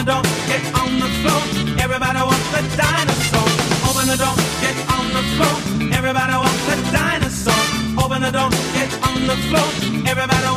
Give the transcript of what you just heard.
door, get on the floor. Everybody wants the dinosaur. Open the door, get on the floor. Everybody wants the dinosaur. Open the door, get on the floor. Everybody